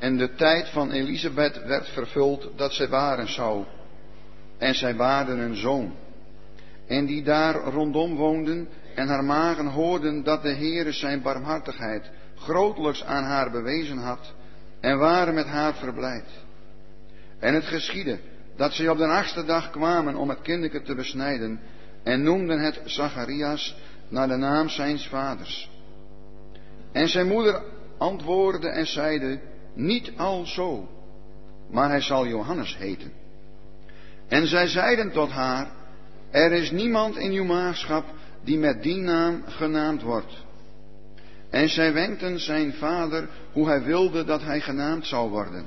en de tijd van Elisabeth werd vervuld dat zij baren zou. En zij baarden een zoon. En die daar rondom woonden en haar magen hoorden dat de Heere zijn barmhartigheid grotelijks aan haar bewezen had, en waren met haar verblijd. En het geschiedde dat zij op de 8e dag kwamen om het kindeke te besnijden, en noemden het Zacharias naar de naam zijns vaders. En zijn moeder antwoordde en zeide: niet alzo, maar hij zal Johannes heten. En zij zeiden tot haar: er is niemand in uw maagschap die met die naam genaamd wordt. En zij wenkten zijn vader hoe hij wilde dat hij genaamd zou worden.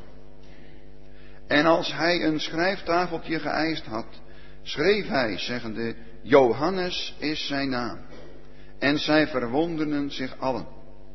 En als hij een schrijftafeltje geëist had, schreef hij, zeggende: Johannes is zijn naam. En zij verwonderden zich allen.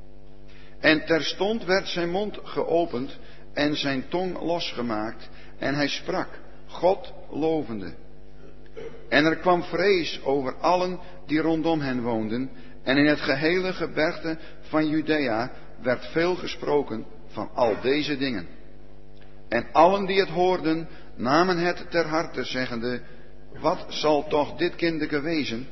En terstond werd zijn mond geopend en zijn tong losgemaakt, en hij sprak, God lovende. En er kwam vrees over allen die rondom hen woonden, en in het gehele gebergte van Judea werd veel gesproken van al deze dingen. En allen die het hoorden, namen het ter harte, zeggende: wat zal toch dit kindeke wezen?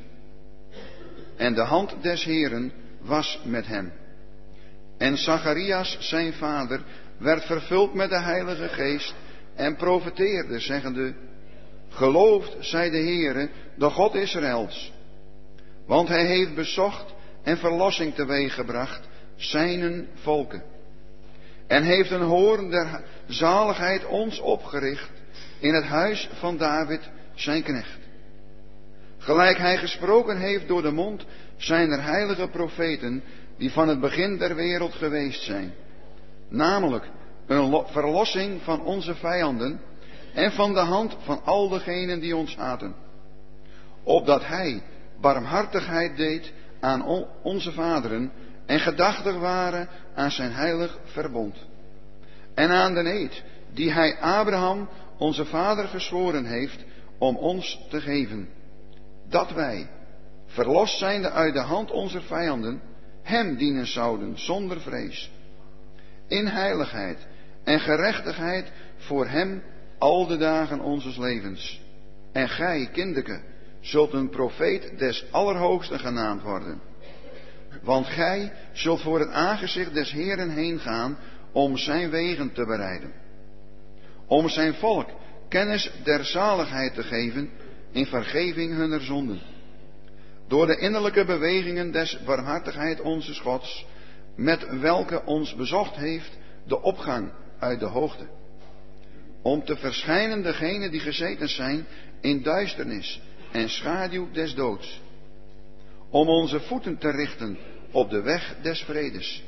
En de hand des Heeren was met hem. En Zacharias, zijn vader, werd vervuld met de Heilige Geest en profeteerde, zeggende: geloofd zij de Heere, de God Israëls. Want hij heeft bezocht en verlossing teweeggebracht zijnen volken. En heeft een hoorn der zaligheid ons opgericht in het huis van David, zijn knecht. Gelijk hij gesproken heeft door de mond zijner heilige profeten, die van het begin der wereld geweest zijn. Namelijk een verlossing van onze vijanden en van de hand van al degenen die ons haten. Opdat hij barmhartigheid deed aan onze vaderen en gedachtig waren aan zijn heilig verbond. En aan de eed die hij Abraham, onze vader, gezworen heeft om ons te geven. Dat wij, verlost zijnde uit de hand onze vijanden, hem dienen zouden zonder vrees. In heiligheid en gerechtigheid voor hem al de dagen onzes levens. En gij, kindeke, zult een profeet des Allerhoogsten genaamd worden. Want gij zult voor het aangezicht des Heeren heen gaan om zijn wegen te bereiden. Om zijn volk kennis der zaligheid te geven in vergeving hunner zonden. Door de innerlijke bewegingen des barmhartigheid onzes Gods, met welke ons bezocht heeft de opgang uit de hoogte. Om te verschijnen degenen die gezeten zijn in duisternis en schaduw des doods. Om onze voeten te richten op de weg des vredes.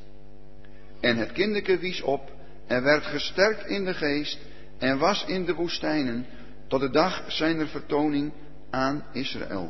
En het kindeke wies op en werd gesterkt in de geest en was in de woestijnen tot de dag zijner vertoning aan Israël.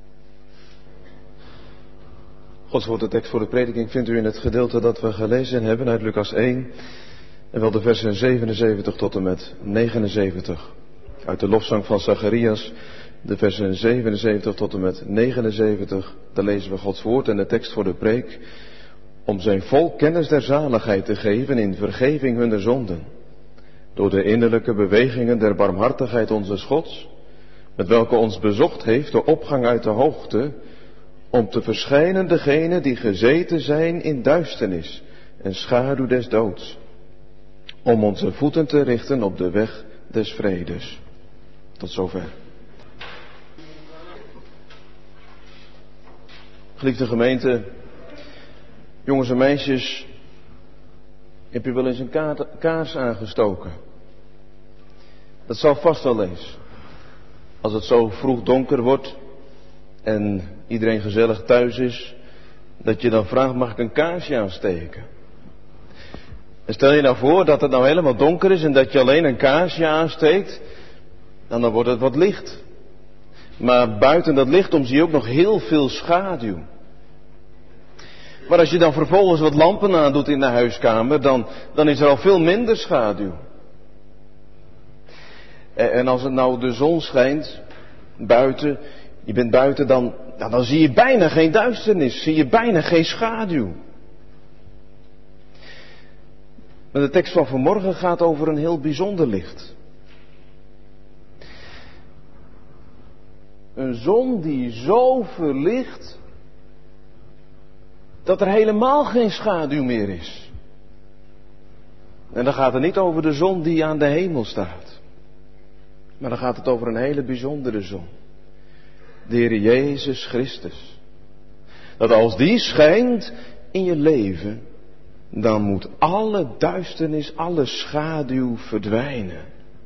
Gods woord, de tekst voor de prediking vindt u in het gedeelte dat we gelezen hebben uit Lucas 1. En wel de versen 77 tot en met 79. Uit de lofzang van Zacharias, de versen 77 tot en met 79. Daar lezen we Gods woord en de tekst voor de preek. Om zijn volk kennis der zaligheid te geven in vergeving hunner zonden. Door de innerlijke bewegingen der barmhartigheid onzes Gods, met welke ons bezocht heeft de opgang uit de hoogte, om te verschijnen degenen die gezeten zijn in duisternis en schaduw des doods. Om onze voeten te richten op de weg des vredes. Tot zover. Geliefde gemeente, jongens en meisjes, heb je wel eens een kaars aangestoken? Dat zal vast wel eens. Als het zo vroeg donker wordt en iedereen gezellig thuis is, dat je dan vraagt, mag ik een kaarsje aansteken? En stel je nou voor dat het nou helemaal donker is en dat je alleen een kaarsje aansteekt, dan wordt het wat licht. Maar buiten dat licht om zie je ook nog heel veel schaduw. Maar als je dan vervolgens wat lampen aandoet in de huiskamer, dan is er al veel minder schaduw. En als het nou de zon schijnt, buiten, je bent buiten, dan zie je bijna geen duisternis, zie je bijna geen schaduw. Maar de tekst van vanmorgen gaat over een heel bijzonder licht. Een zon die zo verlicht dat er helemaal geen schaduw meer is. En dan gaat het niet over de zon die aan de hemel staat. Maar dan gaat het over een hele bijzondere zon. De Heer Jezus Christus. Dat als die schijnt in je leven, dan moet alle duisternis, alle schaduw verdwijnen.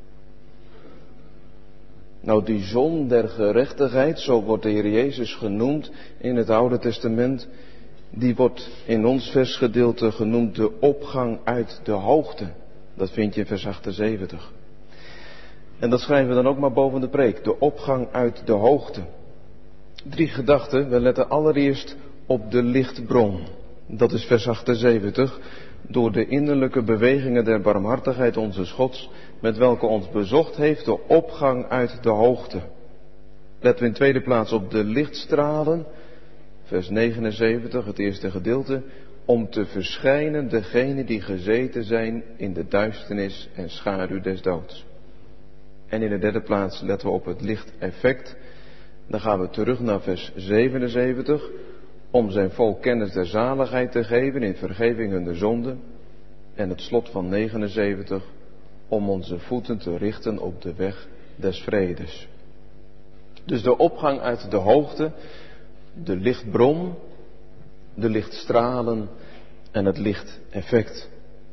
Nou, die zon der gerechtigheid, zo wordt de Heer Jezus genoemd in het Oude Testament, die wordt in ons versgedeelte genoemd de opgang uit de hoogte. Dat vind je in vers 78. En dat schrijven we dan ook maar boven de preek, de opgang uit de hoogte. 3 gedachten, we letten allereerst op de lichtbron. Dat is vers 78, door de innerlijke bewegingen der barmhartigheid onze Gods, met welke ons bezocht heeft de opgang uit de hoogte. Letten we in tweede plaats op de lichtstralen, vers 79, het eerste gedeelte, om te verschijnen degenen die gezeten zijn in de duisternis en schaduw des doods. En in de derde plaats letten we op het lichteffect. Dan gaan we terug naar vers 77, om zijn volk kennis der zaligheid te geven in vergeving hun de zonde. En het slot van 79, om onze voeten te richten op de weg des vredes. Dus de opgang uit de hoogte, de lichtbron, de lichtstralen en het lichteffect.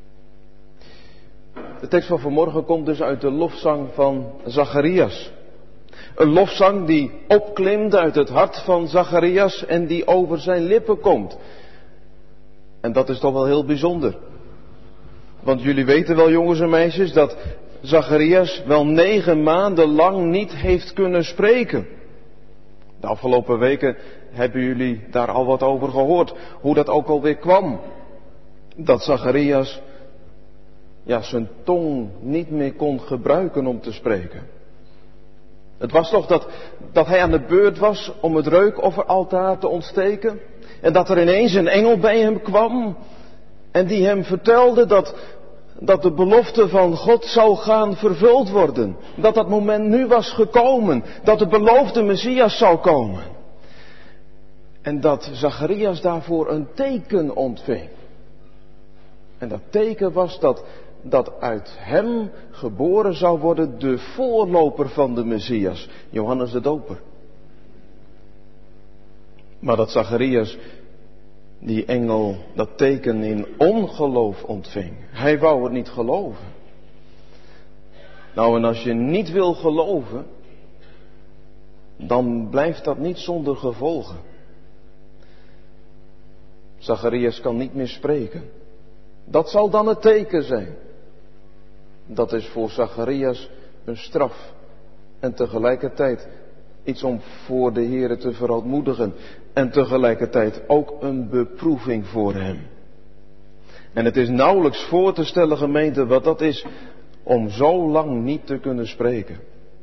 De tekst van vanmorgen komt dus uit de lofzang van Zacharias. Een lofzang die opklimt uit het hart van Zacharias en die over zijn lippen komt. En dat is toch wel heel bijzonder. Want jullie weten wel, jongens en meisjes, dat Zacharias wel 9 maanden lang niet heeft kunnen spreken. De afgelopen weken hebben jullie daar al wat over gehoord, hoe dat ook alweer kwam. Dat Zacharias zijn tong niet meer kon gebruiken om te spreken. Het was toch dat hij aan de beurt was om het reukofferaltaar te ontsteken. En dat er ineens een engel bij hem kwam. En die hem vertelde dat de belofte van God zou gaan vervuld worden. Dat dat moment nu was gekomen. Dat de beloofde Messias zou komen. En dat Zacharias daarvoor een teken ontving. En dat teken was dat uit hem geboren zou worden de voorloper van de Messias, Johannes de Doper. Maar dat Zacharias die engel dat teken in ongeloof ontving. Hij wou het niet geloven. Nou, en als je niet wil geloven, dan blijft dat niet zonder gevolgen. Zacharias kan niet meer spreken. Dat zal dan het teken zijn. Dat is voor Zacharias een straf. En tegelijkertijd iets om voor de Here te verootmoedigen. En tegelijkertijd ook een beproeving voor hem. En het is nauwelijks voor te stellen, gemeente, wat dat is om zo lang niet te kunnen spreken.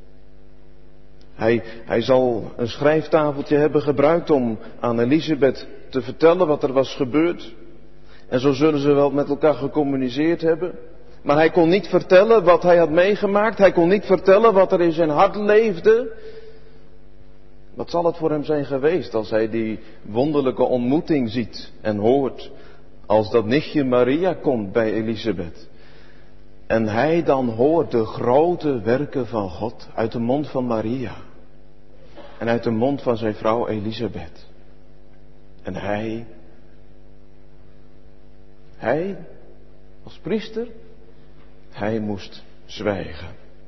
Hij zal een schrijftafeltje hebben gebruikt om aan Elisabeth te vertellen wat er was gebeurd. En zo zullen ze wel met elkaar gecommuniceerd hebben. Maar hij kon niet vertellen wat hij had meegemaakt. Hij kon niet vertellen wat er in zijn hart leefde. Wat zal het voor hem zijn geweest als hij die wonderlijke ontmoeting ziet en hoort. Als dat nichtje Maria komt bij Elisabeth. En hij dan hoort de grote werken van God uit de mond van Maria. En uit de mond van zijn vrouw Elisabeth. En hij als priester, hij moest zwijgen.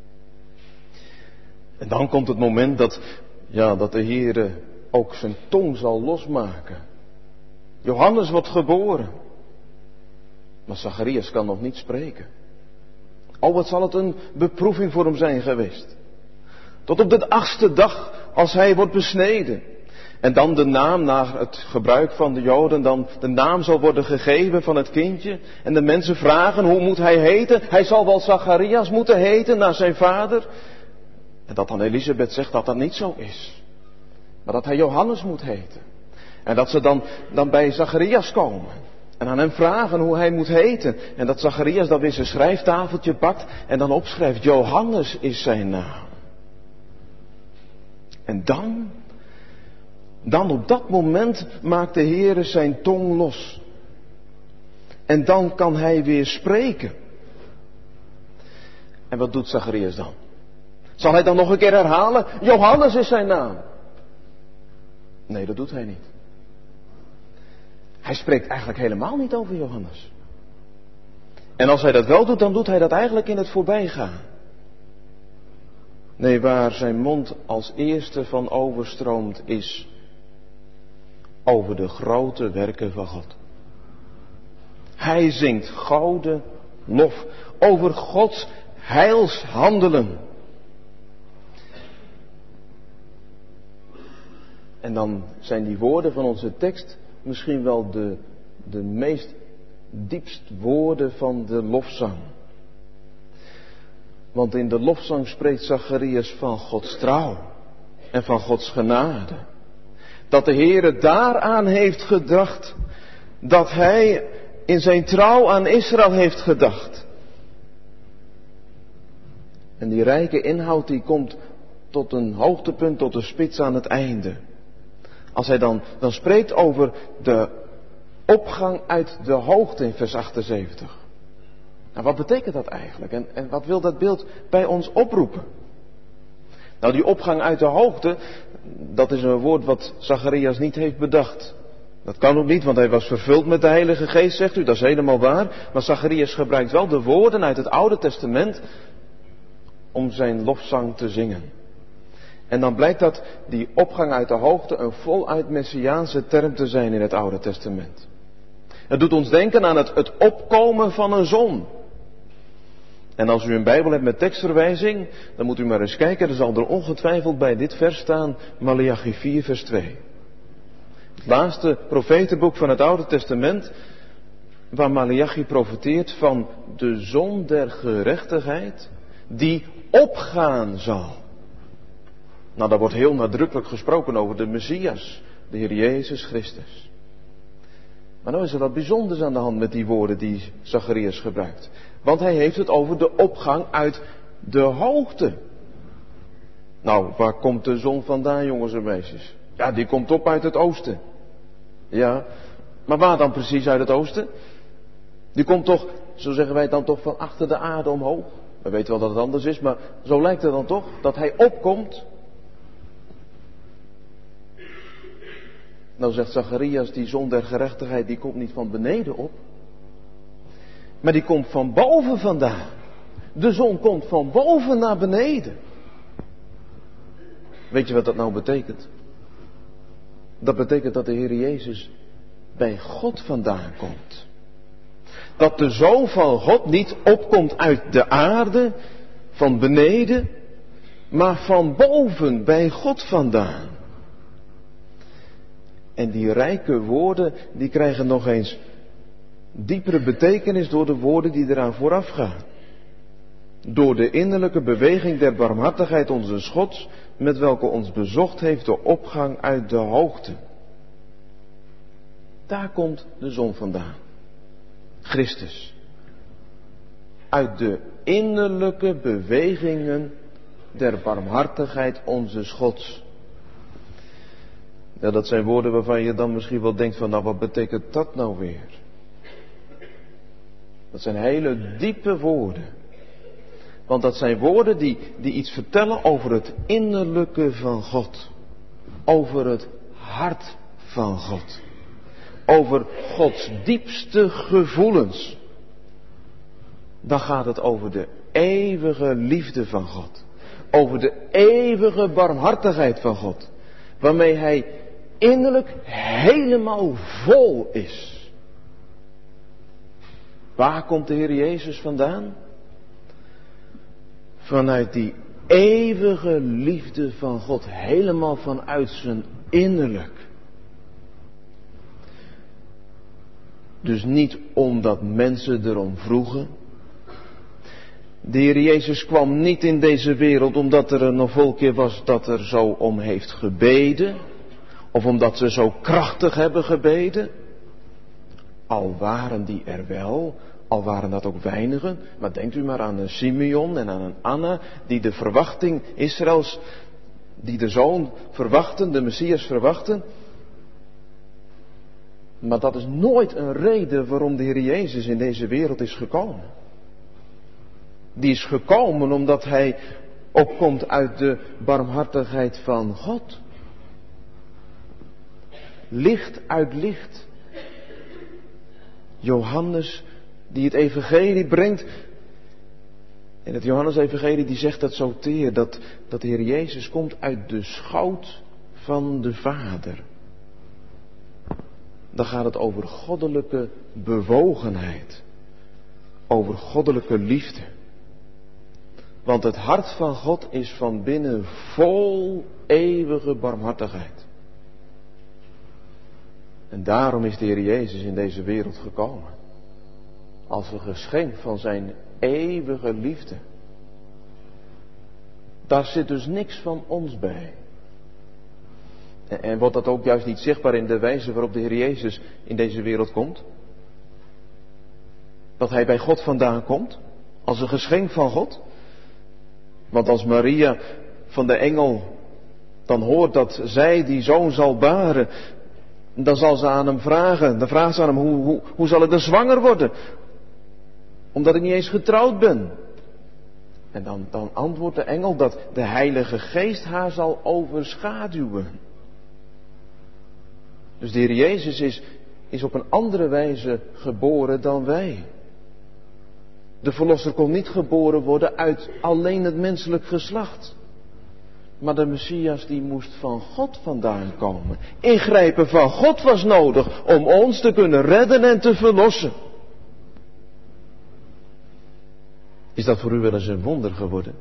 En dan komt het moment dat de Heere ook zijn tong zal losmaken. Johannes wordt geboren. Maar Zacharias kan nog niet spreken. Oh, wat zal het een beproeving voor hem zijn geweest. Tot op de 8e dag als hij wordt besneden. En dan de naam naar het gebruik van de Joden, dan de naam zal worden gegeven van het kindje. En de mensen vragen, hoe moet hij heten? Hij zal wel Zacharias moeten heten naar zijn vader. En dat dan Elisabeth zegt dat dat niet zo is. Maar dat hij Johannes moet heten. En dat ze dan bij Zacharias komen. En aan hem vragen hoe hij moet heten. En dat Zacharias dan weer zijn schrijftafeltje pakt en dan opschrijft, Johannes is zijn naam. En dan op dat moment maakt de Heere zijn tong los. En dan kan hij weer spreken. En wat doet Zacharias dan? Zal hij dan nog een keer herhalen, Johannes is zijn naam? Nee, dat doet hij niet. Hij spreekt eigenlijk helemaal niet over Johannes. En als hij dat wel doet, dan doet hij dat eigenlijk in het voorbijgaan. Nee, waar zijn mond als eerste van overstroomt is over de grote werken van God. Hij zingt gouden lof over Gods heilshandelen. En dan zijn die woorden van onze tekst misschien wel de meest diepst woorden van de lofzang. Want in de lofzang spreekt Zacharias van Gods trouw en van Gods genade. Dat de Heere daaraan heeft gedacht, dat hij in zijn trouw aan Israël heeft gedacht. En die rijke inhoud die komt tot een hoogtepunt, tot een spits aan het einde. Als hij dan spreekt over de opgang uit de hoogte in vers 78. Nou, wat betekent dat eigenlijk? En wat wil dat beeld bij ons oproepen? Nou, die opgang uit de hoogte, dat is een woord wat Zacharias niet heeft bedacht. Dat kan ook niet, want hij was vervuld met de Heilige Geest, zegt u, dat is helemaal waar. Maar Zacharias gebruikt wel de woorden uit het Oude Testament om zijn lofzang te zingen. En dan blijkt dat die opgang uit de hoogte een voluit messiaanse term te zijn in het Oude Testament. Het doet ons denken aan het opkomen van een zon. En als u een Bijbel hebt met tekstverwijzing, dan moet u maar eens kijken, er zal er ongetwijfeld bij dit vers staan, Maleachi 4 vers 2. Het laatste profetenboek van het Oude Testament, waar Maleachi profeteert van de zon der gerechtigheid, die opgaan zal. Nou, daar wordt heel nadrukkelijk gesproken over de Messias, de Heer Jezus Christus. Maar nou is er wat bijzonders aan de hand met die woorden die Zacharias gebruikt. Want hij heeft het over de opgang uit de hoogte. Nou, waar komt de zon vandaan, jongens en meisjes? Ja, die komt op uit het oosten. Ja, maar waar dan precies uit het oosten? Die komt toch, zo zeggen wij dan toch, van achter de aarde omhoog. We weten wel dat het anders is, maar zo lijkt het dan toch, dat hij opkomt. Nou zegt Zacharias, die zon der gerechtigheid, die komt niet van beneden op. Maar die komt van boven vandaan. De zon komt van boven naar beneden. Weet je wat dat nou betekent? Dat betekent dat de Heer Jezus bij God vandaan komt. Dat de Zoon van God niet opkomt uit de aarde, van beneden, maar van boven bij God vandaan. En die rijke woorden, die krijgen nog eens diepere betekenis door de woorden die eraan vooraf gaan. Door de innerlijke beweging der barmhartigheid onze Gods, met welke ons bezocht heeft de opgang uit de hoogte. Daar komt de zon vandaan. Christus. Uit de innerlijke bewegingen der barmhartigheid onze Gods. Ja, dat zijn woorden waarvan je dan misschien wel denkt van, nou, wat betekent dat nou weer? Dat zijn hele diepe woorden. Want dat zijn woorden die iets vertellen over het innerlijke van God. Over het hart van God. Over Gods diepste gevoelens. Dan gaat het over de eeuwige liefde van God. Over de eeuwige barmhartigheid van God. Waarmee Hij innerlijk helemaal vol is. Waar komt de Heer Jezus vandaan? Vanuit die eeuwige liefde van God. Helemaal vanuit zijn innerlijk. Dus niet omdat mensen erom vroegen. De Heer Jezus kwam niet in deze wereld omdat er een volkje was dat er zo om heeft gebeden. Of omdat ze zo krachtig hebben gebeden. al waren die er wel, al waren dat ook weinigen, maar denkt u maar aan een Simeon en aan een Anna, die de verwachting Israëls, die de zoon verwachten, de Messias verwachten. Maar dat is nooit een reden waarom de Heer Jezus in deze wereld is gekomen. Die is gekomen omdat Hij opkomt uit de barmhartigheid van God. Licht uit licht. Johannes, die het evangelie brengt. En het Johannes-evangelie die zegt dat zo teer, dat de Heer Jezus komt uit de schoot van de Vader. Dan gaat het over goddelijke bewogenheid. Over goddelijke liefde. Want het hart van God is van binnen vol eeuwige barmhartigheid. En daarom is de Heer Jezus in deze wereld gekomen. Als een geschenk van zijn eeuwige liefde. Daar zit dus niks van ons bij. En wordt dat ook juist niet zichtbaar in de wijze waarop de Heer Jezus in deze wereld komt? Dat Hij bij God vandaan komt? Als een geschenk van God? Want als Maria van de engel dan hoort dat zij die zoon zal baren, dan zal ze aan hem vragen. Dan vraagt ze aan hem, hoe zal ik dan zwanger worden? Omdat ik niet eens getrouwd ben. En dan antwoordt de engel dat de Heilige Geest haar zal overschaduwen. Dus de Heer Jezus is op een andere wijze geboren dan wij. De verlosser kon niet geboren worden uit alleen het menselijk geslacht. Maar de Messias die moest van God vandaan komen. Ingrijpen van God was nodig om ons te kunnen redden en te verlossen. Is dat voor u wel eens een wonder geworden?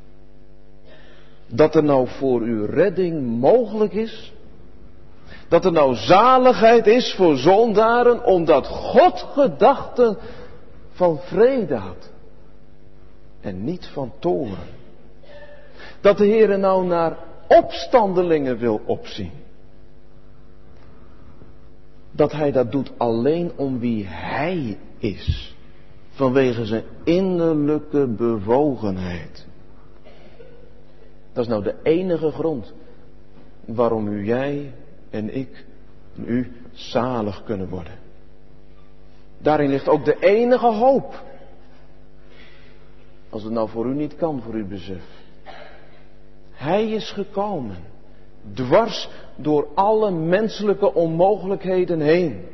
Dat er nou voor u redding mogelijk is? Dat er nou zaligheid is voor zondaren, omdat God gedachten van vrede had. En niet van toorn. Dat de Heer nou naar opstandelingen wil opzien. Dat Hij dat doet alleen om wie Hij is. Vanwege zijn innerlijke bewogenheid. Dat is nou de enige grond waarom u, jij en ik en u zalig kunnen worden. Daarin ligt ook de enige hoop. Als het nou voor u niet kan, voor uw besef. Hij is gekomen, dwars door alle menselijke onmogelijkheden heen.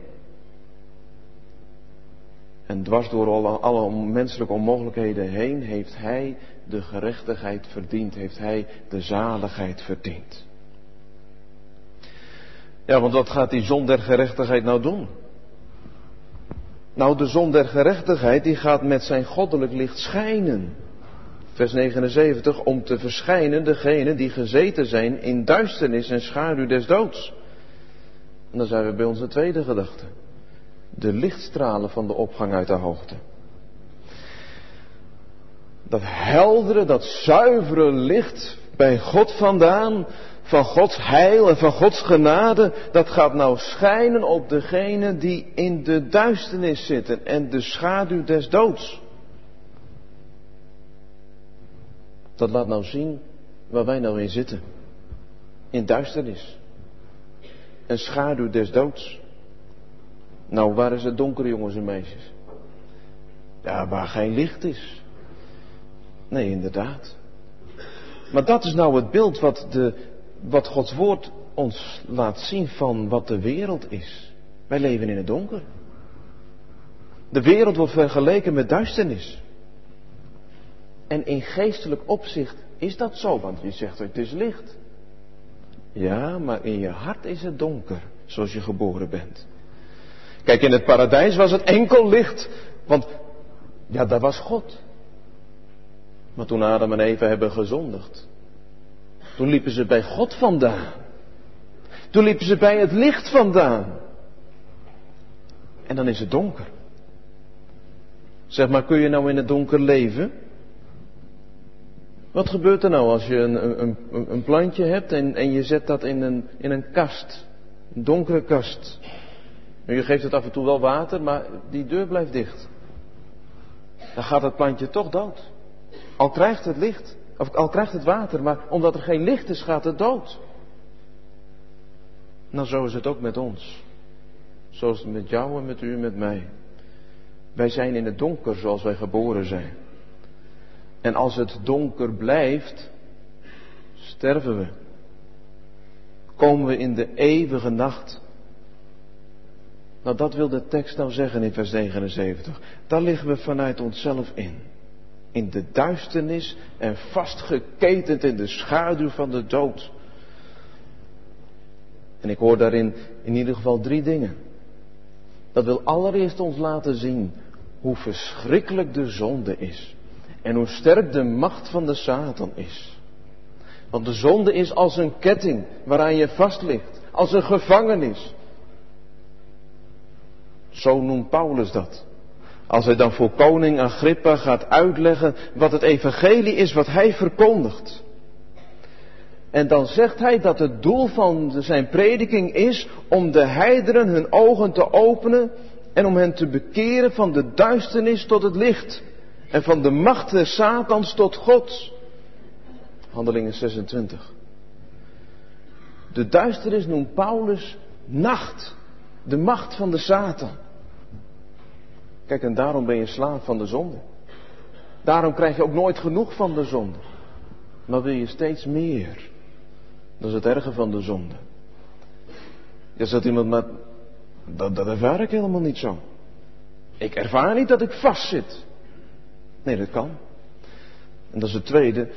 En dwars door alle menselijke onmogelijkheden heen heeft Hij de gerechtigheid verdiend, heeft Hij de zaligheid verdiend. Ja, want wat gaat die zon der gerechtigheid nou doen? Nou, de zon der gerechtigheid die gaat met zijn goddelijk licht schijnen. Vers 79, om te verschijnen degenen die gezeten zijn in duisternis en schaduw des doods. En dan zijn we bij onze tweede gedachte. De lichtstralen van de opgang uit de hoogte. Dat heldere, dat zuivere licht bij God vandaan, van Gods heil en van Gods genade, dat gaat nou schijnen op degenen die in de duisternis zitten en de schaduw des doods. Dat laat nou zien waar wij nou in zitten. In duisternis. Een schaduw des doods. Nou, waar is het donker, jongens en meisjes? Ja, waar geen licht is. Nee, inderdaad. Maar dat is nou het beeld wat Gods woord ons laat zien van wat de wereld is. Wij leven in het donker. De wereld wordt vergeleken met duisternis. En in geestelijk opzicht is dat zo, want je zegt het is licht. Ja, maar in je hart is het donker, zoals je geboren bent. Kijk, in het paradijs was het enkel licht, want ja, daar was God. Maar toen Adam en Eva hebben gezondigd, toen liepen ze bij God vandaan. Toen liepen ze bij het licht vandaan. En dan is het donker. Zeg maar, kun je nou in het donker leven? Wat gebeurt er nou als je een plantje hebt en je zet dat in een kast? Een donkere kast. Je geeft het af en toe wel water, maar die deur blijft dicht. Dan gaat het plantje toch dood. Al krijgt het licht, of al krijgt het water, maar omdat er geen licht is, gaat het dood. Nou, zo is het ook met ons. Zo is het met jou en met u en met mij. Wij zijn in het donker zoals wij geboren zijn. En als het donker blijft, sterven we. Komen we in de eeuwige nacht. Nou, dat wil de tekst nou zeggen in vers 79. Daar liggen we vanuit onszelf in. In de duisternis en vastgeketend in de schaduw van de dood. En ik hoor daarin in ieder geval 3 dingen. Dat wil allereerst ons laten zien hoe verschrikkelijk de zonde is. En hoe sterk de macht van de Satan is. Want de zonde is als een ketting waaraan je vast ligt. Als een gevangenis. Zo noemt Paulus dat. Als hij dan voor koning Agrippa gaat uitleggen wat het evangelie is wat hij verkondigt. En dan zegt hij dat het doel van zijn prediking is om de heidenen hun ogen te openen en om hen te bekeren van de duisternis tot het licht en van de macht des Satans tot God. Handelingen 26. De duisternis noemt Paulus nacht, de macht van de Satan. Kijk, en daarom ben je slaaf van de zonde. Daarom krijg je ook nooit genoeg van de zonde. Maar wil je steeds meer. Dat is het erge van de zonde. Ja, zegt iemand, maar dat ervaar ik helemaal niet zo. Ik ervaar niet dat ik vastzit. Nee, dat kan. En dat is het tweede.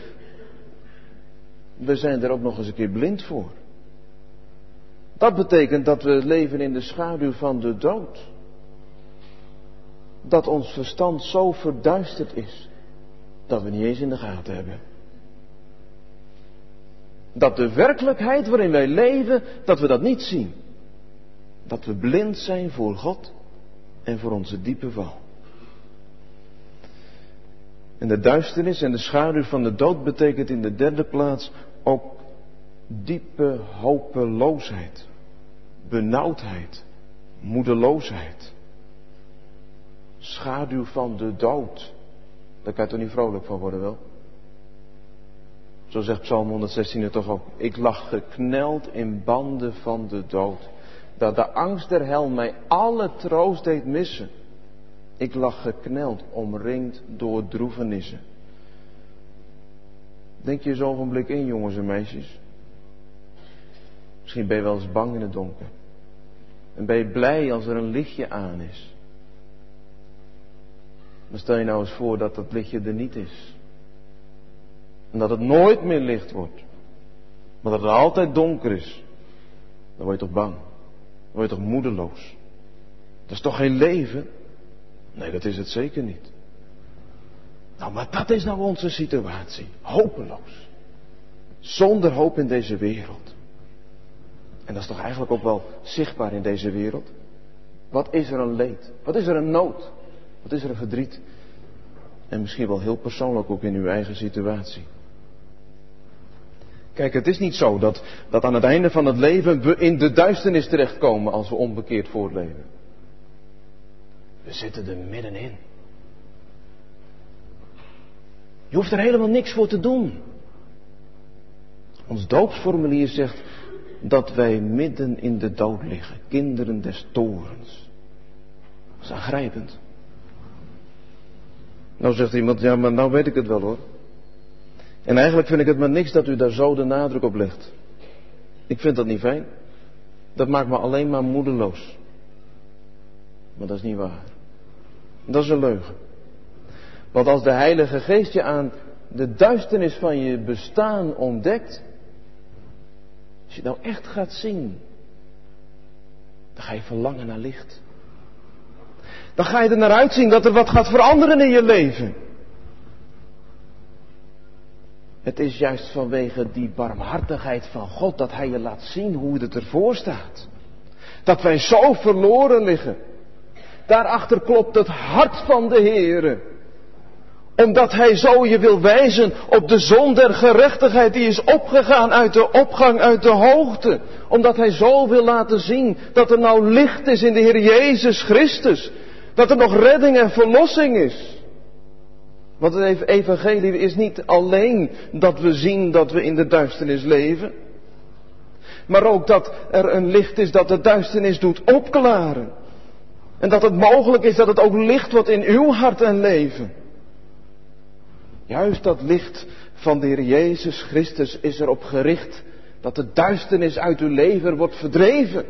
We zijn er ook nog eens een keer blind voor. Dat betekent dat we leven in de schaduw van de dood. Dat ons verstand zo verduisterd is, dat we niet eens in de gaten hebben. Dat de werkelijkheid waarin wij leven, dat we dat niet zien. Dat we blind zijn voor God en voor onze diepe val. En de duisternis en de schaduw van de dood betekent in de derde plaats ook diepe hopeloosheid, benauwdheid, moedeloosheid. Schaduw van de dood. Daar kan je toch niet vrolijk van worden, wel? Zo zegt Psalm 116 het toch ook. Ik lag gekneld in banden van de dood. Dat de angst der hel mij alle troost deed missen. Ik lag gekneld, omringd door droevenissen. Denk je eens ogenblik in, jongens en meisjes. Misschien ben je wel eens bang in het donker. En ben je blij als er een lichtje aan is. Maar stel je nou eens voor dat dat lichtje er niet is. En dat het nooit meer licht wordt. Maar dat het altijd donker is. Dan word je toch bang. Dan word je toch moedeloos. Dat is toch geen leven? Nee, dat is het zeker niet. Nou, maar dat is nou onze situatie. Hopeloos. Zonder hoop in deze wereld. En dat is toch eigenlijk ook wel zichtbaar in deze wereld? Wat is er een leed? Wat is er een nood? Wat is er een verdriet? En misschien wel heel persoonlijk ook in uw eigen situatie. Kijk, het is niet zo dat aan het einde van het leven we in de duisternis terechtkomen als we onbekeerd voortleven. We zitten er middenin. Je hoeft er helemaal niks voor te doen. Ons doopsformulier zegt dat wij midden in de dood liggen. Kinderen des torens. Dat is aangrijpend. Nou zegt iemand, ja, maar nou weet ik het wel hoor. En eigenlijk vind ik het maar niks dat u daar zo de nadruk op legt. Ik vind dat niet fijn. Dat maakt me alleen maar moedeloos. Maar dat is niet waar. Dat is een leugen. Want als de Heilige Geest je aan de duisternis van je bestaan ontdekt. Als je het nou echt gaat zien. Dan ga je verlangen naar licht. Dan ga je er naar uitzien dat er wat gaat veranderen in je leven. Het is juist vanwege die barmhartigheid van God dat Hij je laat zien hoe het ervoor staat. Dat wij zo verloren liggen. Daarachter klopt het hart van de Heere. Omdat hij zo je wil wijzen op de zon der gerechtigheid die is opgegaan uit de opgang, uit de hoogte. Omdat hij zo wil laten zien dat er nou licht is in de Heer Jezus Christus. Dat er nog redding en verlossing is. Want het evangelie is niet alleen dat we zien dat we in de duisternis leven. Maar ook dat er een licht is dat de duisternis doet opklaren. En dat het mogelijk is dat het ook licht wordt in uw hart en leven. Juist dat licht van de Heer Jezus Christus is erop gericht dat de duisternis uit uw leven wordt verdreven.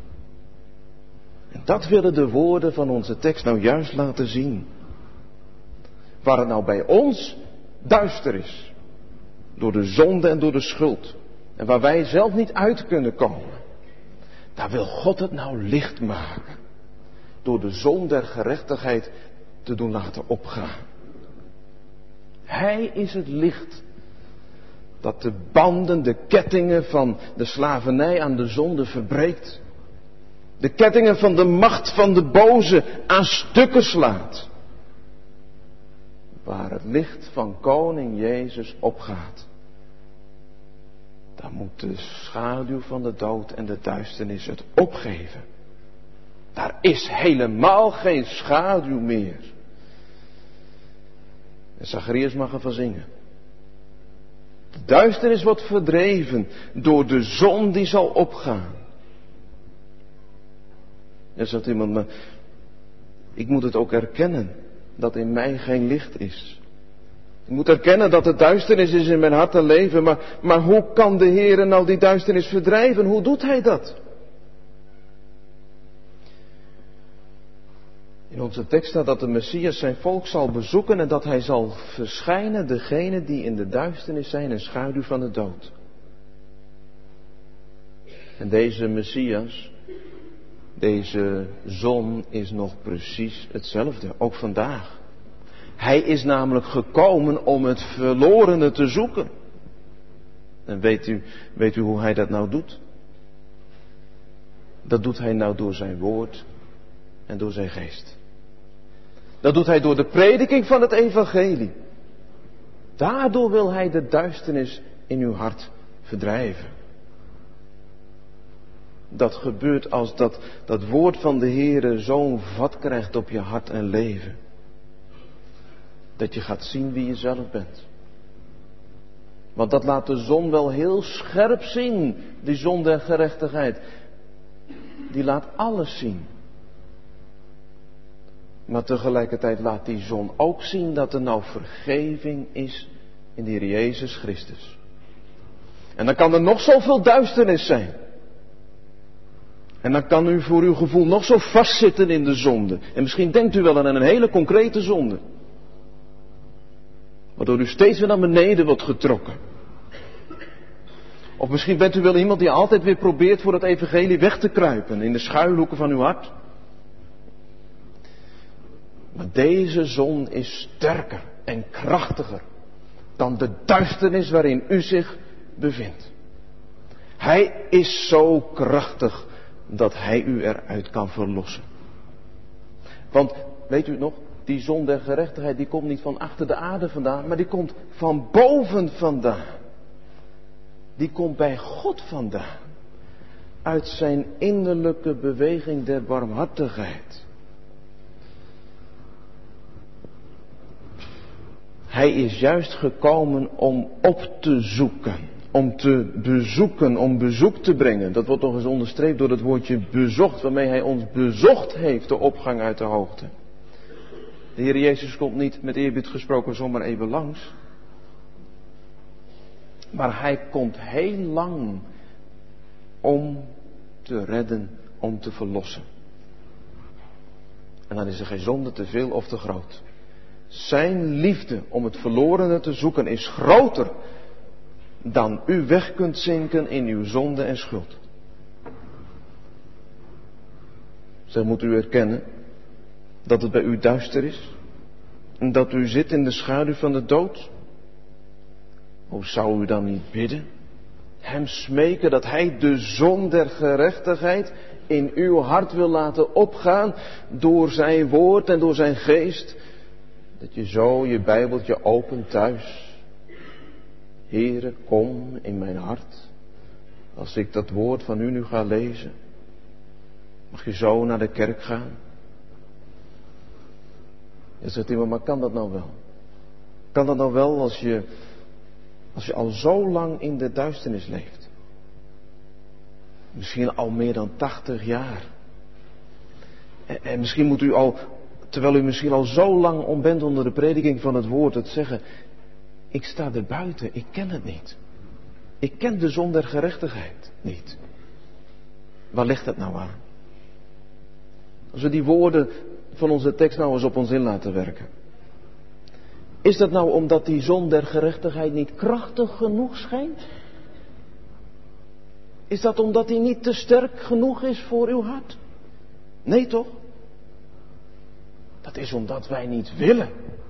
En dat willen de woorden van onze tekst nou juist laten zien. Waar het nou bij ons duister is. Door de zonde en door de schuld. En waar wij zelf niet uit kunnen komen. Daar wil God het nou licht maken. Door de zon der gerechtigheid te doen laten opgaan. Hij is het licht. Dat de banden, de kettingen van de slavernij aan de zonde verbreekt. De kettingen van de macht van de boze aan stukken slaat. Waar het licht van koning Jezus opgaat. Dan moet de schaduw van de dood en de duisternis het opgeven. Daar is helemaal geen schaduw meer. En Zacharias mag ervan zingen. De duisternis wordt verdreven door de zon die zal opgaan. En zegt iemand, maar ik moet het ook erkennen dat in mij geen licht is. Ik moet erkennen dat er duisternis is in mijn hart en leven, maar hoe kan de Heer nou die duisternis verdrijven? Hoe doet Hij dat? In onze tekst staat dat de Messias zijn volk zal bezoeken en dat Hij zal verschijnen degenen die in de duisternis zijn en schaduw van de dood. En deze Messias, deze zon is nog precies hetzelfde, ook vandaag. Hij is namelijk gekomen om het verlorene te zoeken. En weet u hoe Hij dat nou doet? Dat doet Hij nou door zijn woord en door zijn geest. Dat doet Hij door de prediking van het evangelie. Daardoor wil Hij de duisternis in uw hart verdrijven. Dat gebeurt als dat woord van de Heere zo'n vat krijgt op je hart en leven. Dat je gaat zien wie je zelf bent. Want dat laat de zon wel heel scherp zien, die zon der gerechtigheid. Die laat alles zien. Maar tegelijkertijd laat die zon ook zien dat er nou vergeving is in de Heer Jezus Christus. En dan kan er nog zoveel duisternis zijn. En dan kan u voor uw gevoel nog zo vastzitten in de zonde. En misschien denkt u wel aan een hele concrete zonde. Waardoor u steeds weer naar beneden wordt getrokken. Of misschien bent u wel iemand die altijd weer probeert voor het evangelie weg te kruipen. In de schuilhoeken van uw hart. Maar deze zon is sterker en krachtiger dan de duisternis waarin u zich bevindt. Hij is zo krachtig dat Hij u eruit kan verlossen. Want, weet u het nog, die zon der gerechtigheid die komt niet van achter de aarde vandaan, maar die komt van boven vandaan. Die komt bij God vandaan. Uit zijn innerlijke beweging der barmhartigheid. Hij is juist gekomen om op te zoeken. Om te bezoeken, om bezoek te brengen. Dat wordt nog eens onderstreept door het woordje bezocht, waarmee Hij ons bezocht heeft, de opgang uit de hoogte. De Heer Jezus komt niet, met eerbied gesproken, zomaar even langs. Maar Hij komt heel lang om te redden, om te verlossen. En dan is er geen zonde te veel of te groot. Zijn liefde om het verlorene te zoeken is groter dan u weg kunt zinken in uw zonde en schuld. Zo moet u erkennen dat het bij u duister is en dat u zit in de schaduw van de dood. Hoe zou u dan niet bidden? Hem smeken dat Hij de zon der gerechtigheid in uw hart wil laten opgaan door zijn woord en door zijn geest. Dat je zo je Bijbeltje opent thuis. Heere, kom in mijn hart. Als ik dat woord van u nu ga lezen. Mag je zo naar de kerk gaan? Je zegt iemand, maar kan dat nou wel? Kan dat nou wel als je al zo lang in de duisternis leeft? Misschien al meer dan 80 jaar. En misschien moet u al, terwijl u misschien al zo lang om bent onder de prediking van het woord, het zeggen, ik sta er buiten, ik ken het niet. Ik ken de zon der gerechtigheid niet. Waar ligt het nou aan? Als we die woorden van onze tekst nou eens op ons in laten werken. Is dat nou omdat die zon der gerechtigheid niet krachtig genoeg schijnt? Is dat omdat die niet te sterk genoeg is voor uw hart? Nee toch? Dat is omdat wij niet willen.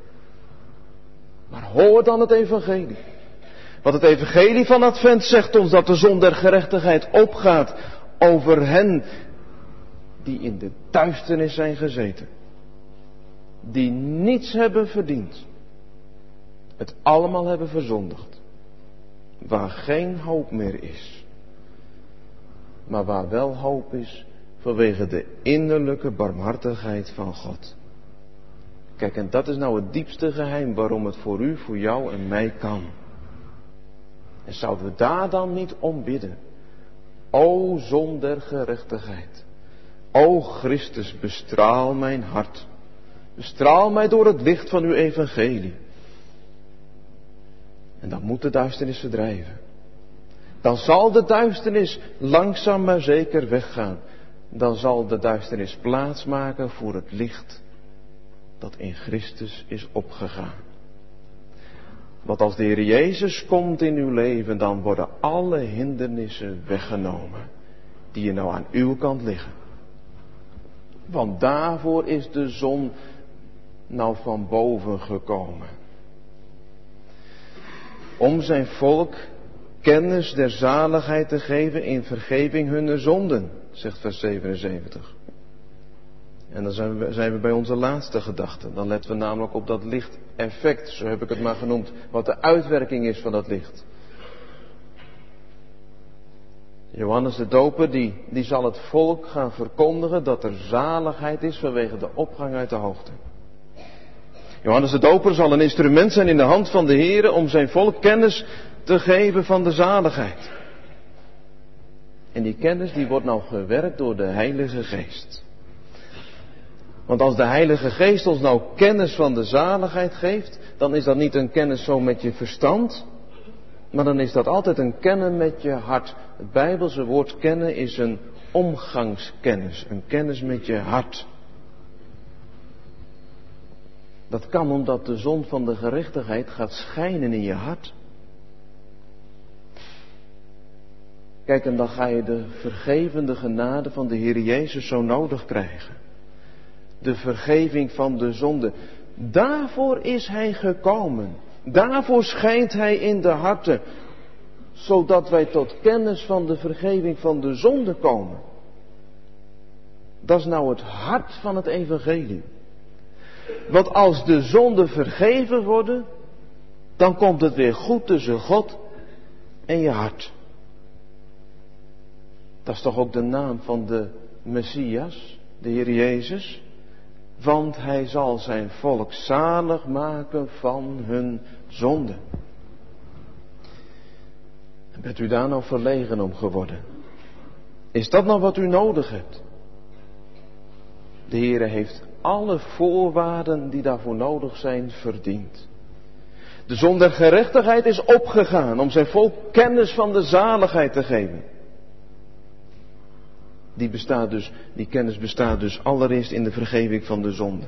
Maar hoor dan het evangelie. Want het evangelie van Advent zegt ons dat de zon der gerechtigheid opgaat over hen die in de duisternis zijn gezeten. Die niets hebben verdiend. Het allemaal hebben verzondigd. Waar geen hoop meer is. Maar waar wel hoop is vanwege de innerlijke barmhartigheid van God. Kijk, en dat is nou het diepste geheim waarom het voor u, voor jou en mij kan. En zouden we daar dan niet om bidden? O zon der gerechtigheid. O Christus, bestraal mijn hart. Bestraal mij door het licht van uw evangelie. En dan moet de duisternis verdrijven. Dan zal de duisternis langzaam maar zeker weggaan. Dan zal de duisternis plaatsmaken voor het licht dat in Christus is opgegaan. Want als de Heer Jezus komt in uw leven, dan worden alle hindernissen weggenomen die er nou aan uw kant liggen. Want daarvoor is de zon nou van boven gekomen. Om zijn volk kennis der zaligheid te geven in vergeving hunner zonden, zegt vers 77. En dan zijn we bij onze laatste gedachte. Dan letten we namelijk op dat lichteffect, zo heb ik het maar genoemd, wat de uitwerking is van dat licht. Johannes de Doper die zal het volk gaan verkondigen dat er zaligheid is vanwege de opgang uit de hoogte. Johannes de Doper zal een instrument zijn in de hand van de Heere om zijn volk kennis te geven van de zaligheid. En die kennis die wordt nou gewerkt door de Heilige Geest. Want als de Heilige Geest ons nou kennis van de zaligheid geeft, dan is dat niet een kennis zo met je verstand, maar dan is dat altijd een kennen met je hart. Het Bijbelse woord kennen is een omgangskennis, een kennis met je hart. Dat kan omdat de zon van de gerechtigheid gaat schijnen in je hart. Kijk, en dan ga je de vergevende genade van de Heer Jezus zo nodig krijgen. De vergeving van de zonde. Daarvoor is Hij gekomen. Daarvoor schijnt Hij in de harten. Zodat wij tot kennis van de vergeving van de zonde komen. Dat is nou het hart van het evangelie. Want als de zonden vergeven worden, dan komt het weer goed tussen God en je hart. Dat is toch ook de naam van de Messias, de Heer Jezus? Want Hij zal zijn volk zalig maken van hun zonden. En bent u daar nou verlegen om geworden? Is dat nou wat u nodig hebt? De Heer heeft alle voorwaarden die daarvoor nodig zijn verdiend. De zon der gerechtigheid is opgegaan om zijn volk kennis van de zaligheid te geven. Die kennis bestaat dus allereerst in de vergeving van de zonde.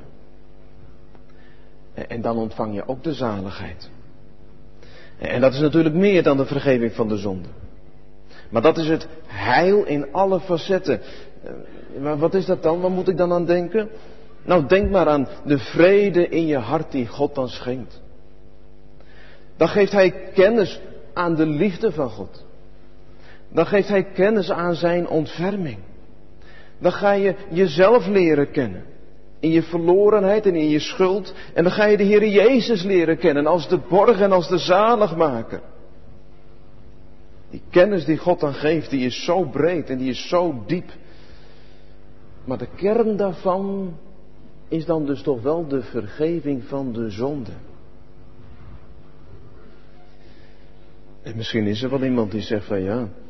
En dan ontvang je ook de zaligheid. En dat is natuurlijk meer dan de vergeving van de zonde. Maar dat is het heil in alle facetten. Maar wat is dat dan? Waar moet ik dan aan denken? Nou, denk maar aan de vrede in je hart die God dan schenkt. Dan geeft Hij kennis aan de liefde van God. Dan geeft Hij kennis aan zijn ontferming. Dan ga je jezelf leren kennen. in je verlorenheid en in je schuld. En dan ga je de Heer Jezus leren kennen als de borg en als de zaligmaker. Die kennis die God dan geeft, die is zo breed en die is zo diep. Maar de kern daarvan is dan dus toch wel de vergeving van de zonde. En misschien is er wel iemand die zegt van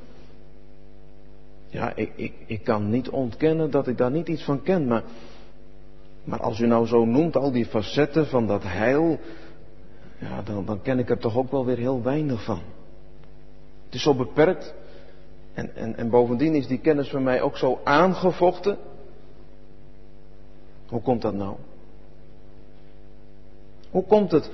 ja, ik kan niet ontkennen dat ik daar niet iets van ken, maar als u nou zo noemt al die facetten van dat heil, ja, dan ken ik er toch ook wel weer heel weinig van. Het is zo beperkt en bovendien is die kennis van mij ook zo aangevochten. Hoe komt dat nou? Hoe komt het?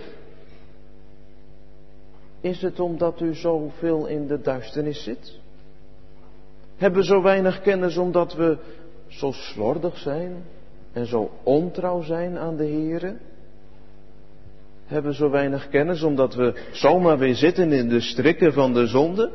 Is het omdat u zoveel in de duisternis zit? Hebben we zo weinig kennis omdat we zo slordig zijn en zo ontrouw zijn aan de Here? Hebben we zo weinig kennis omdat we zomaar weer zitten in de strikken van de zonde?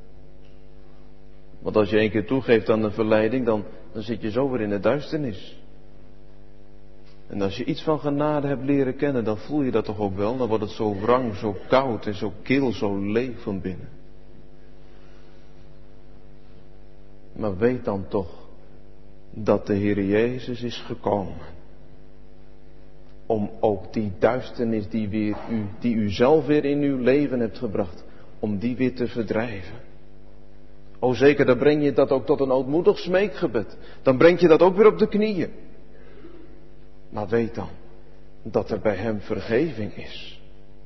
Want als je één keer toegeeft aan de verleiding, dan zit je zo weer in de duisternis. En als je iets van genade hebt leren kennen, dan voel je dat toch ook wel. Dan wordt het zo wrang, zo koud en zo kil, zo leeg van binnen. Maar weet dan toch dat de Heer Jezus is gekomen. Om ook die duisternis die u zelf weer in uw leven hebt gebracht, om die weer te verdrijven. O zeker, dan breng je dat ook tot een ootmoedig smeekgebed. Dan breng je dat ook weer op de knieën. Maar weet dan dat er bij hem vergeving is.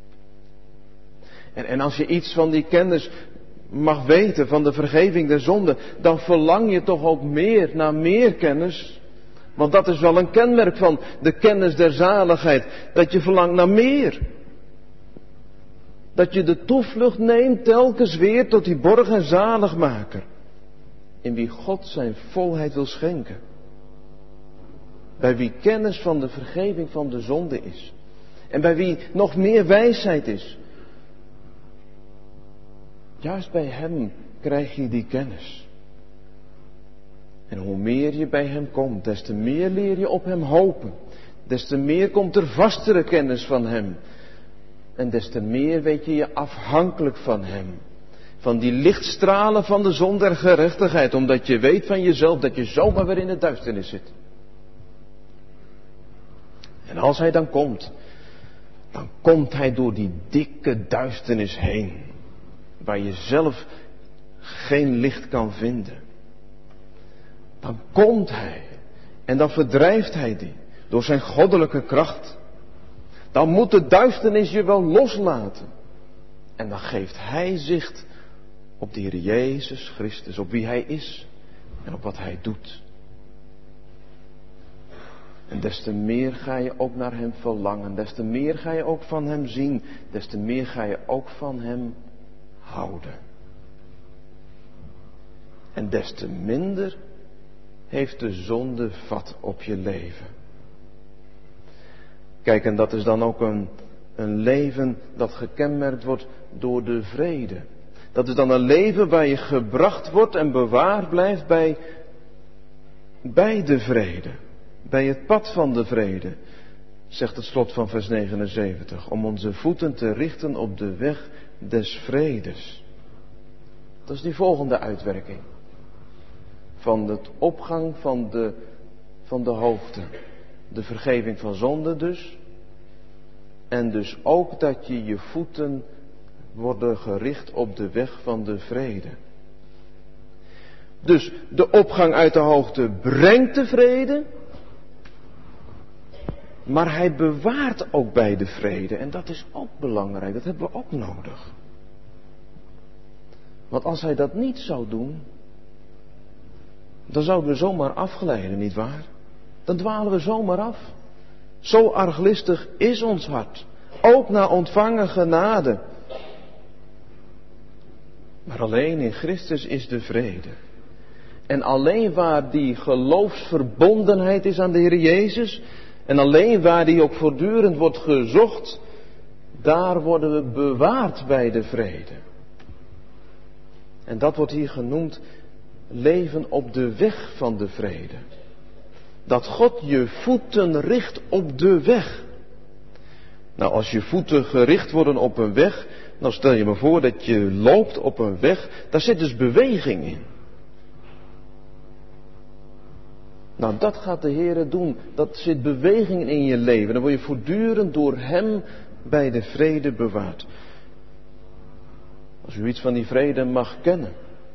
En als je iets van die kennis mag weten, van de vergeving der zonde, dan verlang je toch ook meer naar meer kennis. Want dat is wel een kenmerk van de kennis der zaligheid, dat je verlangt naar meer. Dat je de toevlucht neemt telkens weer tot die borg en zaligmaker, in wie God zijn volheid wil schenken. Bij wie kennis van de vergeving van de zonde is. En bij wie nog meer wijsheid is. Juist bij hem krijg je die kennis. En hoe meer je bij hem komt, des te meer leer je op hem hopen. Des te meer komt er vastere kennis van hem. En des te meer weet je afhankelijk van hem. Van die lichtstralen van de zon der gerechtigheid. Omdat je weet van jezelf dat je zomaar weer in de duisternis zit. En als hij dan komt hij door die dikke duisternis heen. Waar je zelf geen licht kan vinden. Dan komt hij en dan verdrijft hij die door zijn goddelijke kracht. Dan moet de duisternis je wel loslaten. En dan geeft hij zicht op de Heer Jezus Christus, op wie hij is en op wat hij doet. En des te meer ga je ook naar hem verlangen, des te meer ga je ook van hem zien, des te meer ga je ook van hem houden. En des te minder heeft de zonde vat op je leven. Kijk, en dat is dan ook een leven dat gekenmerkt wordt door de vrede. Dat is dan een leven waar je gebracht wordt en bewaard blijft bij de vrede. Bij het pad van de vrede, zegt het slot van vers 79. Om onze voeten te richten op de weg des vredes. Dat is die volgende uitwerking. Van het opgang van de hoogte. De vergeving van zonde dus. En dus ook dat je voeten worden gericht op de weg van de vrede. Dus de opgang uit de hoogte brengt de vrede. Maar hij bewaart ook bij de vrede. En dat is ook belangrijk. Dat hebben we ook nodig. Want als hij dat niet zou doen, dan zouden we zomaar afglijden, nietwaar? Dan dwalen we zomaar af. Zo arglistig is ons hart. Ook na ontvangen genade. Maar alleen in Christus is de vrede. En alleen waar die geloofsverbondenheid is aan de Heer Jezus, en alleen waar die ook voortdurend wordt gezocht, daar worden we bewaard bij de vrede. En dat wordt hier genoemd leven op de weg van de vrede. Dat God je voeten richt op de weg. Nou, als je voeten gericht worden op een weg, dan stel je me voor dat je loopt op een weg, daar zit dus beweging in. Nou, dat gaat de Heere doen. Dat zit beweging in je leven. Dan word je voortdurend door Hem bij de vrede bewaard. Als u iets van die vrede mag kennen.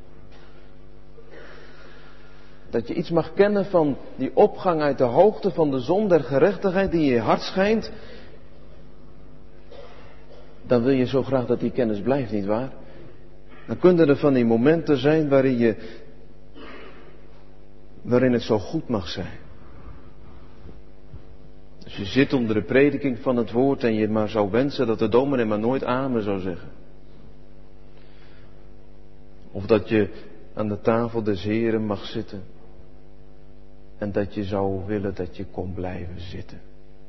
Dat je iets mag kennen van die opgang uit de hoogte van de zon der gerechtigheid die in je hart schijnt. Dan wil je zo graag dat die kennis blijft, nietwaar? Dan kunnen er van die momenten zijn waarin het zo goed mag zijn. Als je zit onder de prediking van het woord en je maar zou wensen dat de dominee maar nooit amen zou zeggen. Of dat je aan de tafel des Heren mag zitten. En dat je zou willen dat je kon blijven zitten.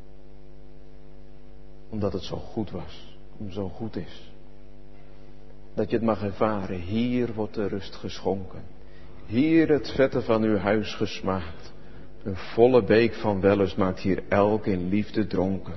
Omdat het zo goed was. Om zo goed is. Dat je het mag ervaren. Hier wordt de rust geschonken. Hier het vette van uw huis gesmaakt. Een volle beek van wellust maakt hier elk in liefde dronken.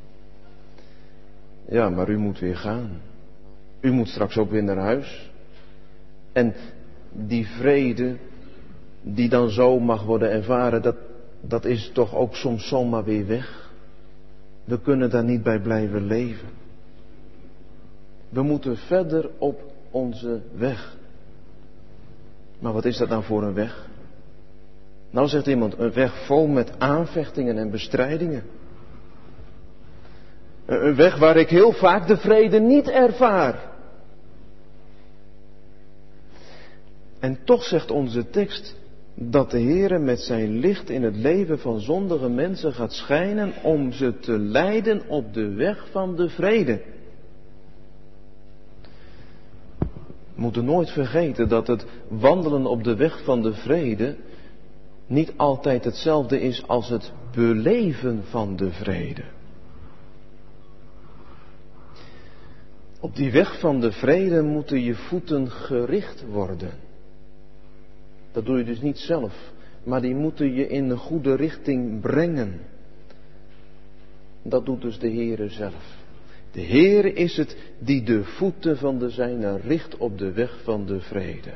Ja, maar u moet weer gaan. U moet straks ook weer naar huis. En die vrede die dan zo mag worden ervaren, dat is toch ook soms zomaar weer weg. We kunnen daar niet bij blijven leven. We moeten verder op onze weg. Maar wat is dat nou voor een weg? Nou zegt iemand, een weg vol met aanvechtingen en bestrijdingen. Een weg waar ik heel vaak de vrede niet ervaar. En toch zegt onze tekst dat de Heere met zijn licht in het leven van zondige mensen gaat schijnen om ze te leiden op de weg van de vrede. We moeten nooit vergeten dat het wandelen op de weg van de vrede niet altijd hetzelfde is als het beleven van de vrede. Op die weg van de vrede moeten je voeten gericht worden. Dat doe je dus niet zelf, maar die moeten je in de goede richting brengen. Dat doet dus de Heere zelf. De Heere is het die de voeten van de zijnen richt op de weg van de vrede.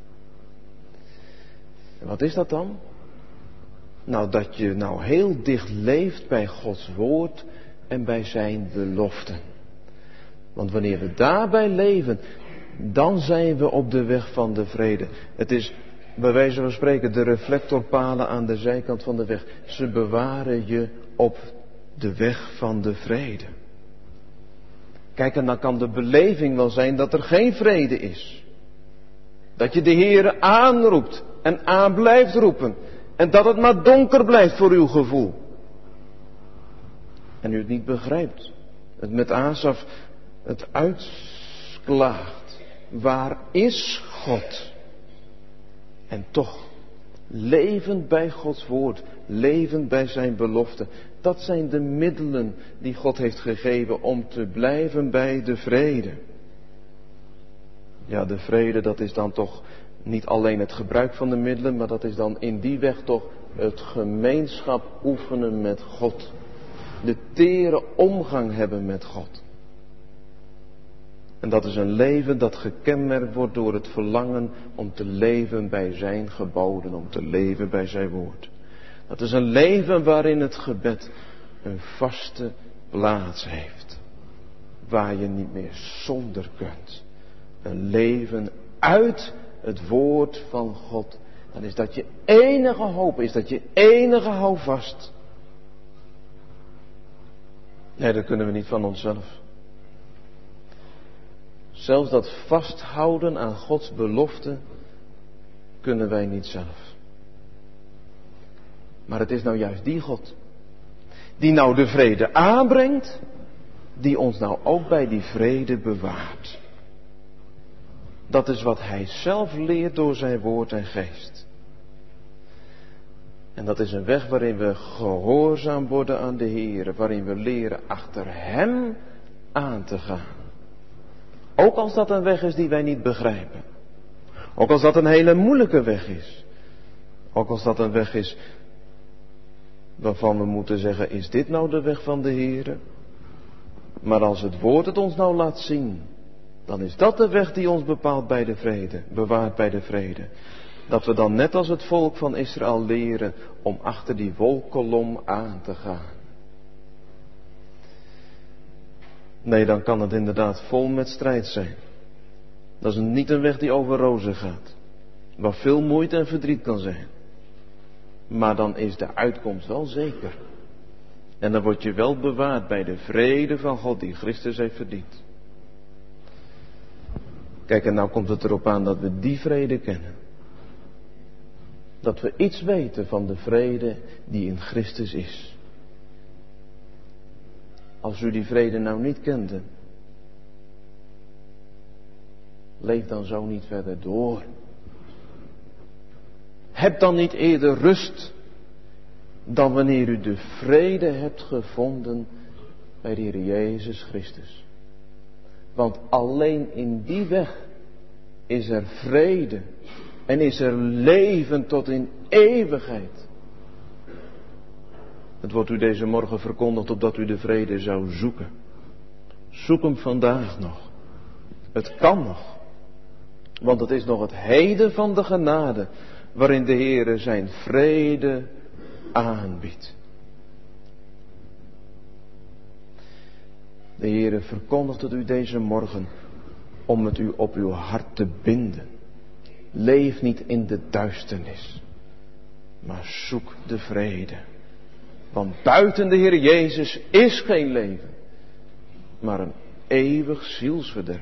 En wat is dat dan? Nou, dat je nou heel dicht leeft bij Gods woord en bij zijn beloften. Want wanneer we daarbij leven, dan zijn we op de weg van de vrede. Het is bij wijze van spreken de reflectorpalen aan de zijkant van de weg. Ze bewaren je op de weg van de vrede. Kijk, en dan kan de beleving wel zijn dat er geen vrede is. Dat je de Heere aanroept en aan blijft roepen. En dat het maar donker blijft voor uw gevoel. En u het niet begrijpt. Het met Asaf het uitklaagt. Waar is God? En toch, levend bij Gods woord, levend bij zijn belofte. Dat zijn de middelen die God heeft gegeven om te blijven bij de vrede. Ja, de vrede, dat is dan toch niet alleen het gebruik van de middelen, maar dat is dan in die weg toch het gemeenschap oefenen met God. De tere omgang hebben met God. En dat is een leven dat gekenmerkt wordt door het verlangen om te leven bij zijn geboden, om te leven bij zijn woord. Dat is een leven waarin het gebed een vaste plaats heeft. Waar je niet meer zonder kunt. Een leven uit het woord van God. Dan is dat je enige hoop, is dat je enige houvast. Nee, dat kunnen we niet van onszelf. Zelfs dat vasthouden aan Gods belofte kunnen wij niet zelf. Maar het is nou juist die God, die nou de vrede aanbrengt, die ons nou ook bij die vrede bewaart. Dat is wat Hij zelf leert door zijn woord en geest. En dat is een weg waarin we gehoorzaam worden aan de Heer, waarin we leren achter Hem aan te gaan. Ook als dat een weg is die wij niet begrijpen. Ook als dat een hele moeilijke weg is. Ook als dat een weg is waarvan we moeten zeggen, is dit nou de weg van de Heere? Maar als het woord het ons nou laat zien, dan is dat de weg die ons bepaalt bij de vrede, bewaart bij de vrede. Dat we dan net als het volk van Israël leren om achter die wolkkolom aan te gaan. Nee, dan kan het inderdaad vol met strijd zijn. Dat is niet een weg die over rozen gaat. Waar veel moeite en verdriet kan zijn. Maar dan is de uitkomst wel zeker. En dan word je wel bewaard bij de vrede van God die Christus heeft verdiend. Kijk, en nou komt het erop aan dat we die vrede kennen. Dat we iets weten van de vrede die in Christus is. Als u die vrede nou niet kende, leef dan zo niet verder door. Heb dan niet eerder rust dan wanneer u de vrede hebt gevonden bij de Heer Jezus Christus. Want alleen in die weg is er vrede en is er leven tot in eeuwigheid. Het wordt u deze morgen verkondigd opdat u de vrede zou zoeken. Zoek hem vandaag nog. Het kan nog. Want het is nog het heden van de genade waarin de Heere zijn vrede aanbiedt. De Heere verkondigt het u deze morgen om het u op uw hart te binden. Leef niet in de duisternis, maar zoek de vrede. Want buiten de Heer Jezus is geen leven, maar een eeuwig zielsverderf.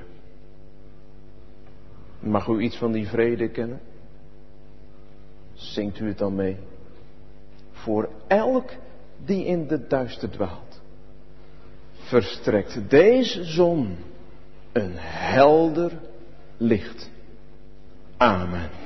Mag u iets van die vrede kennen? Zingt u het dan mee? Voor elk die in de duister dwaalt, verstrekt deze zon een helder licht. Amen.